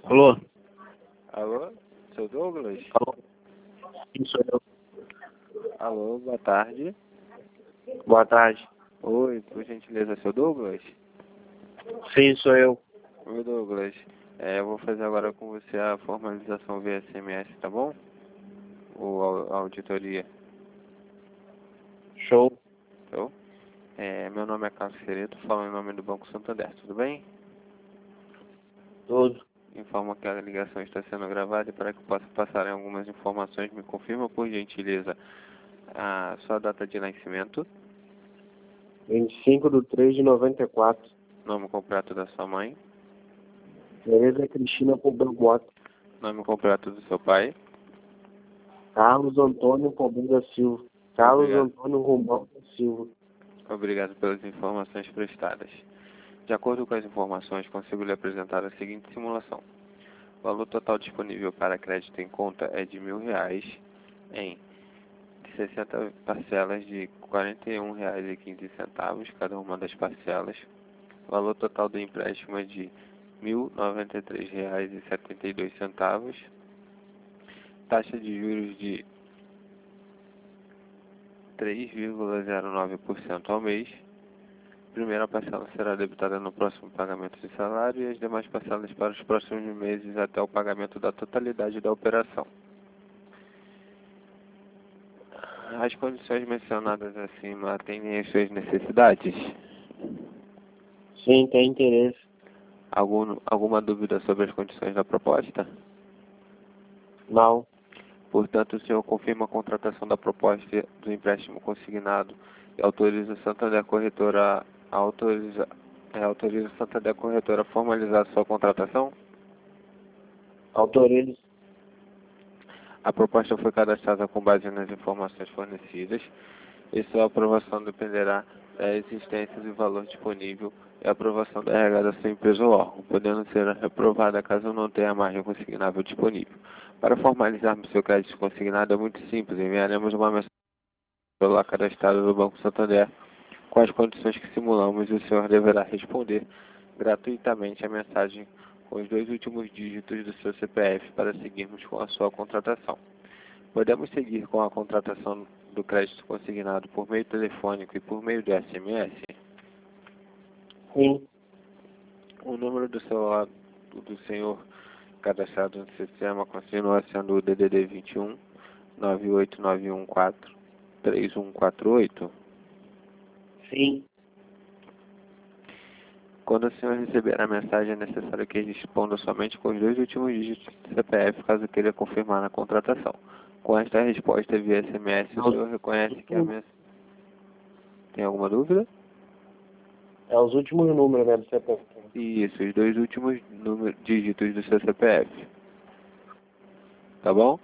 Alô? Alô, seu Douglas? Alô? Sim, sou eu. Alô, boa tarde. Boa tarde. Oi, por gentileza, seu Douglas? Sim, sou eu. Oi, Douglas. Eu vou fazer agora com você a formalização via SMS, tá bom? Ou a auditoria. Show. Então, meu nome é Carlos Ferreira, falo em nome do Banco Santander, tudo bem? Tudo. Informo que a ligação está sendo gravada e para que eu possa passar algumas informações, me confirma, por gentileza, a sua data de nascimento, 25/3/94. nome completo da sua mãe, Tereza Cristina Pombal Mota. nome completo do seu pai. Carlos Antônio Pombal da Silva. Carlos Obrigado. Antônio Romão da Silva. Obrigado pelas informações prestadas. De acordo com as informações, consigo lhe apresentar a seguinte simulação. O valor total disponível para crédito em conta é de R$ 1.000 em 60 parcelas de R$ 41,15 cada uma das parcelas. O valor total do empréstimo é de R$ 1.093,72. Taxa de juros de 3,09% ao mês. Primeira parcela será debitada no próximo pagamento de salário e as demais parcelas para os próximos meses até o pagamento da totalidade da operação. As condições mencionadas acima atendem às suas necessidades? Sim, tem interesse. Alguma dúvida sobre as condições da proposta? Não. Portanto, o senhor confirma a contratação da proposta do empréstimo consignado e autoriza o Santander Corretora autoriza o Santander Corretora a formalizar sua contratação? Autorizo. A proposta foi cadastrada com base nas informações fornecidas e sua aprovação dependerá da existência do valor disponível e aprovação da RH da sua empresa ou órgão, podendo ser reprovada caso não tenha margem consignável disponível. Para formalizarmos seu crédito consignado é muito simples, enviaremos uma mensagem pelo cadastrado do Banco Santander com as condições que simulamos e o senhor deverá responder gratuitamente a mensagem com os 2 últimos dígitos do seu CPF para seguirmos com a sua contratação. Podemos seguir com a contratação do crédito consignado por meio telefônico e por meio de SMS? Sim. O número do celular do senhor cadastrado no sistema continua sendo o DDD 21 98914 3148. Sim. Quando o senhor receber a mensagem, é necessário que responda somente com os 2 últimos dígitos do CPF, caso queira confirmar a contratação. Com esta resposta via SMS, o senhor reconhece que a mensagem... Tem alguma dúvida? É os últimos números, né, do CPF. Isso, os 2 últimos dígitos do seu CPF. Tá bom?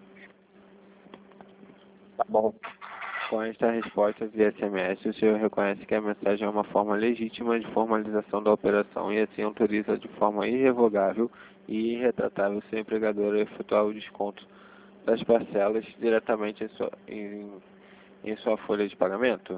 Tá bom. Com esta resposta via SMS, o senhor reconhece que a mensagem é uma forma legítima de formalização da operação e assim autoriza de forma irrevogável e irretratável seu empregador a efetuar o desconto das parcelas diretamente em sua folha de pagamento?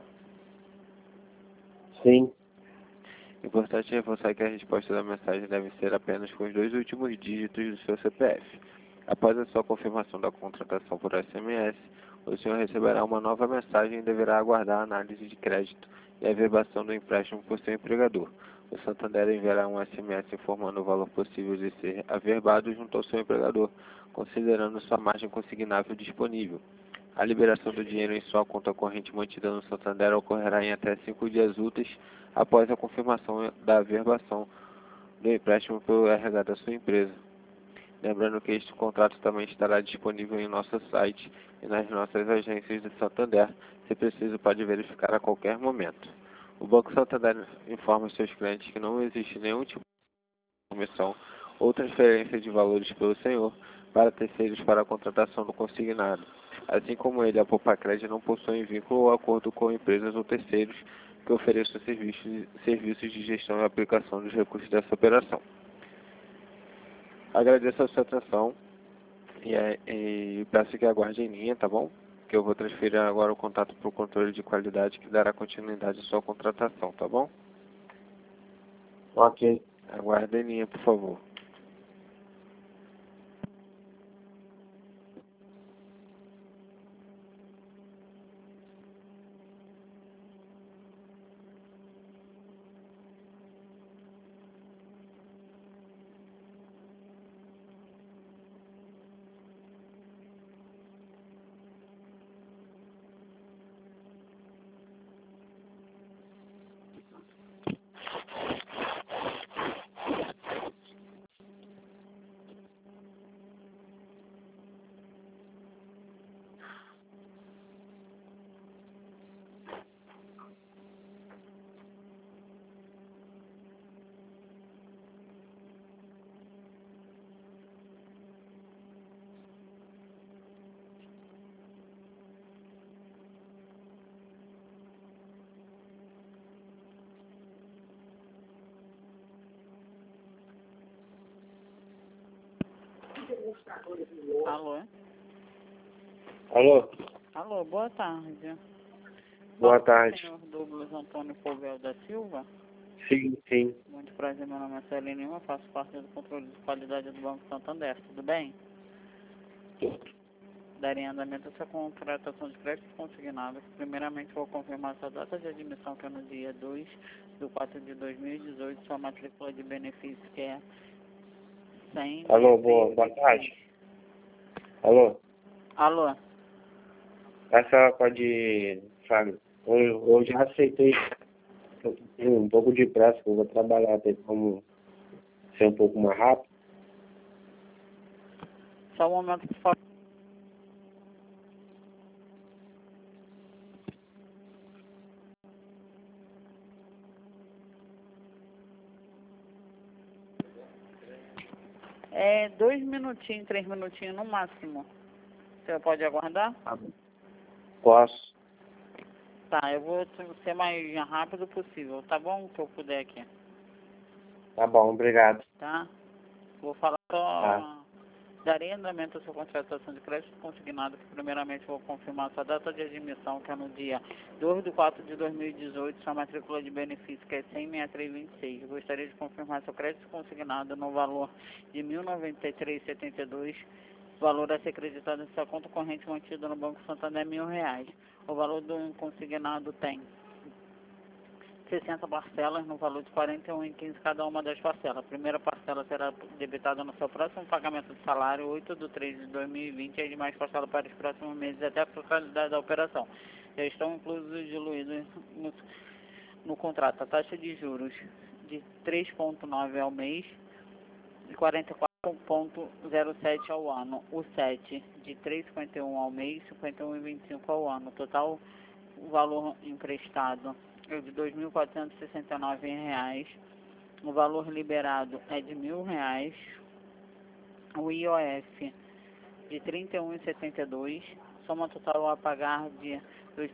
Sim. Importante reforçar que a resposta da mensagem deve ser apenas com os 2 últimos dígitos do seu CPF. Após a sua confirmação da contratação por SMS, o senhor receberá uma nova mensagem e deverá aguardar a análise de crédito e a averbação do empréstimo por seu empregador. O Santander enviará um SMS informando o valor possível de ser averbado junto ao seu empregador, considerando sua margem consignável disponível. A liberação do dinheiro em sua conta corrente mantida no Santander ocorrerá em até 5 dias úteis após a confirmação da averbação do empréstimo pelo RH da sua empresa. Lembrando que este contrato também estará disponível em nosso site e nas nossas agências de Santander. Se preciso, pode verificar a qualquer momento. O Banco Santander informa seus clientes que não existe nenhum tipo de comissão ou transferência de valores pelo senhor para terceiros para a contratação do consignado. Assim como ele, a Popacred não possui vínculo ou acordo com empresas ou terceiros que ofereçam serviços de gestão e aplicação dos recursos dessa operação. Agradeço a sua atenção e peço que aguarde em linha, tá bom? Que eu vou transferir agora o contato para o controle de qualidade que dará continuidade à sua contratação, tá bom? Ok. Aguarde em linha, por favor. Alô? Alô? Alô, boa tarde. Boa Fala com o tarde. senhor Douglas Antônio Povel da Silva. Sim, sim. Muito prazer, meu nome é Celine Lima, faço parte do controle de qualidade do Banco Santander. Tudo bem? Daria andamento a sua contratação de crédito consignado. Primeiramente, vou confirmar sua data de admissão, que é no dia 2/4/2018, sua matrícula de benefício, que é 100. Alô, boa tarde. Alô? Alô? Essa pode, sabe, eu já aceitei. Eu tenho um pouco de pressa, que eu vou trabalhar, tem como ser um pouco mais rápido? Só um momento, por favor. É 2 minutinhos, 3 minutinhos no máximo. Você pode aguardar? Tá bom. Posso. Tá, eu vou ser mais rápido possível, tá bom? Que eu puder aqui, Tá bom, obrigado. tá? Vou falar só. Tá. Darei andamento à sua contratação de crédito consignado, que primeiramente vou confirmar sua data de admissão, que é no dia 2/4/2018, sua matrícula de benefício, que é 100.6326. Gostaria de confirmar seu crédito consignado no valor de R$ 1.093,72. Valor a ser acreditado em sua conta corrente mantida no Banco Santander é R$ 1.000. O valor do consignado tem 60 parcelas no valor de R$ 41,15 cada uma das parcelas. A primeira parcela será debitada no seu próximo pagamento de salário, 8/3/2020, e as demais parcelas para os próximos meses até a totalidade da operação. Já estão inclusos e diluídos no contrato a taxa de juros de 3,9 ao mês e 44,07 ao ano. O 7 de 3,51 ao mês e 51,25 ao ano. Total, o valor emprestado é de R$ 2.469. O valor liberado é de R$ 1.000. O IOF de R$ 31,72. Soma total a pagar de R$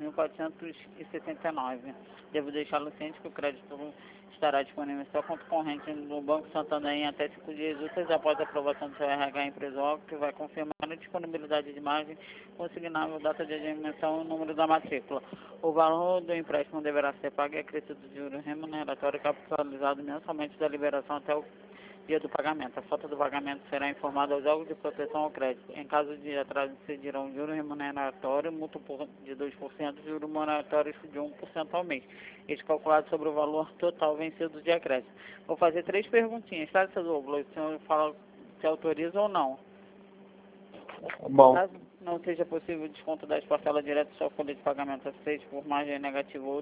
2.479. Devo deixá-lo ciente que o crédito estará disponível em sua conta corrente no Banco Santander em até 5 dias úteis após a aprovação do seu RH empresarial, que vai confirmar a disponibilidade de margem consignável, data de admissão e o número da matrícula. O valor do empréstimo deverá ser pago e acrescido de juros remuneratório capitalizado mensalmente da liberação até o dia do pagamento. A falta do pagamento será informada aos órgãos de proteção ao crédito. Em caso de atraso, incidirão juros remuneratório, multa de 2%, juros moratórios de 1% ao mês. Este calculado sobre o valor total vencido de acréscimo. Vou fazer 3 perguntinhas, tá, seu Douglas? O senhor fala se autoriza ou não. Tá bom. Caso não seja possível o desconto das parcelas diretas, sua folha de pagamento aceite por margem negativa ou